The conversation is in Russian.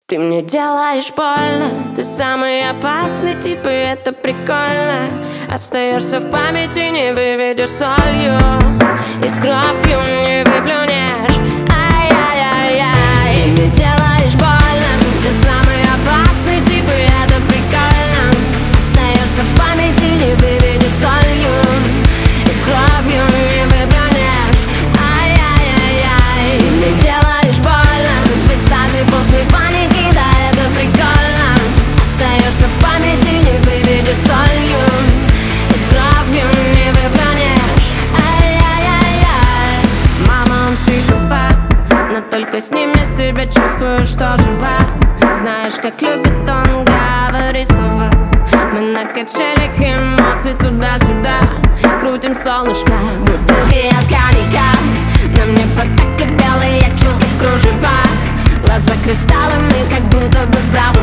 Ты мне делаешь больно, ты самый опасный тип, и это прикольно. Остаешься в памяти, не выведешь солью, и с кровью не выплюнешь. Ай-яй-яй-яй. Ты мне делаешь больно, ты самый опасный тип, и это прикольно. Остаешься в памяти, не выведешь солью, и с кровью не выплюнешь. Ай-яй-яй-яй. Ты мне делаешь больно, в экстазе после паники. Остаешься в памяти, не выведешь солью, и с кровью не выплюнешь. Ай-яй-яй-яй. Мама, он психопат, но только с ним я себя чувствую, что жива. Знаешь, как любит он говорить слова. Мы на качелях эмоций туда-сюда, крутим солнышко, бутылки от коньяка. На мне портак и белые чулки в кружевах, глаза кристаллами, как будто бы в правах.